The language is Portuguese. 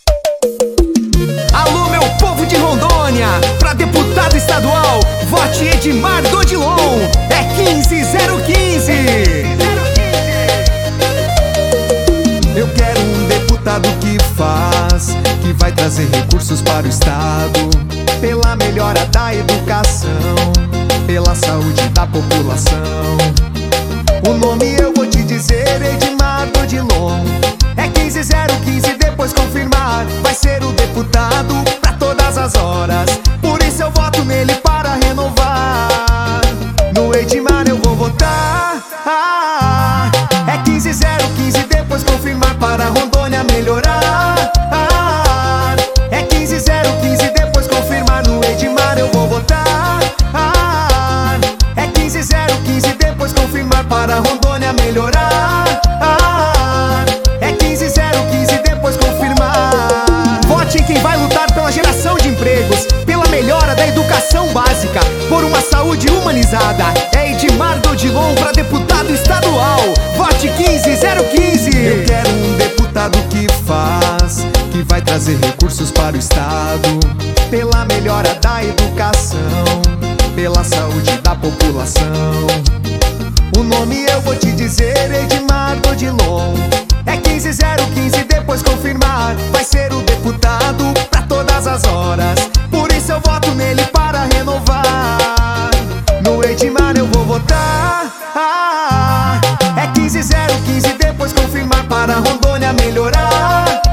Alô, meu povo de Rondônia, pra deputado estadual, vote Edmar Dodilon, é 15015. Eu quero um deputado que vai trazer recursos para o estado, pela melhora da educação, pela saúde da população. O nome eu vou te dizer, Edmar Dodilon, é 15015, depois confirmar, vai ser o deputado pra todas as horas. Por isso eu voto nele para renovar. No Edmar eu vou votar. É 15015, depois confirmar para Rondônia melhorar. É 15015, depois confirmar. No Edmar eu vou votar. É 15015, depois confirmar para Rondônia melhorar. É 15015, depois confirmar. Vote em quem vai lutar pela geração de empregos, pela melhora da educação básica, por uma saúde humanizada. É Edmar Dodilon pra deputado estadual. Vote 15015. Eu quero um deputado que vai trazer recursos para o estado, pela melhora da educação, pela saúde da população. O nome eu vou te dizer, Edmar Dodilon, é 15015, depois confirmar, vai ser o deputado pra todas as horas. Por isso eu voto nele para renovar. No Edmar eu vou votar. É 15015, depois confirmar para Rondônia melhorar.